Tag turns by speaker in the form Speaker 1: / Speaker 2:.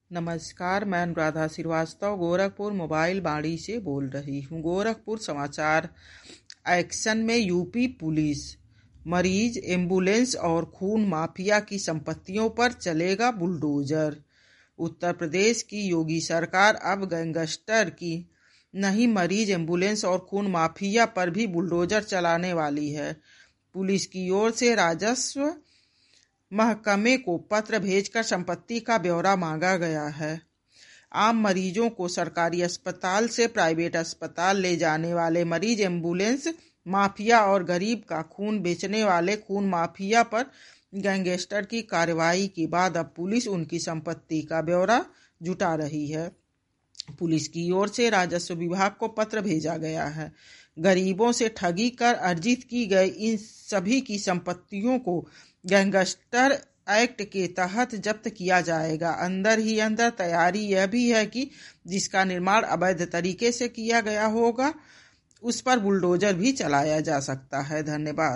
Speaker 1: नमस्कार, मैं अनुराधा श्रीवास्तव गोरखपुर मोबाइल बाड़ी से बोल रही हूँ। गोरखपुर समाचार एक्शन में यूपी पुलिस मरीज, एम्बुलेंस और खून माफिया की संपत्तियों पर चलेगा बुलडोजर। उत्तर प्रदेश की योगी सरकार अब गैंगस्टर की नहीं, मरीज, एम्बुलेंस और खून माफिया पर भी बुलडोजर चलाने वाली है। पुलिस की ओर से राजस्व महकमे को पत्र भेजकर संपत्ति का ब्यौरा मांगा गया है। आम मरीजों को सरकारी अस्पताल से प्राइवेट अस्पताल ले जाने वाले मरीज, एम्बुलेंस माफिया और गरीब का खून बेचने वाले खून माफिया पर गैंगस्टर की कार्रवाई के बाद अब पुलिस उनकी संपत्ति का ब्यौरा जुटा रही है। पुलिस की ओर से राजस्व विभाग को पत्र भेजा गया है। गरीबों से ठगी कर अर्जित की गई इन सभी की संपत्तियों को गैंगस्टर एक्ट के तहत जब्त किया जाएगा। अंदर ही अंदर तैयारी यह भी है कि जिसका निर्माण अवैध तरीके से किया गया होगा उस पर बुलडोजर भी चलाया जा सकता है। धन्यवाद।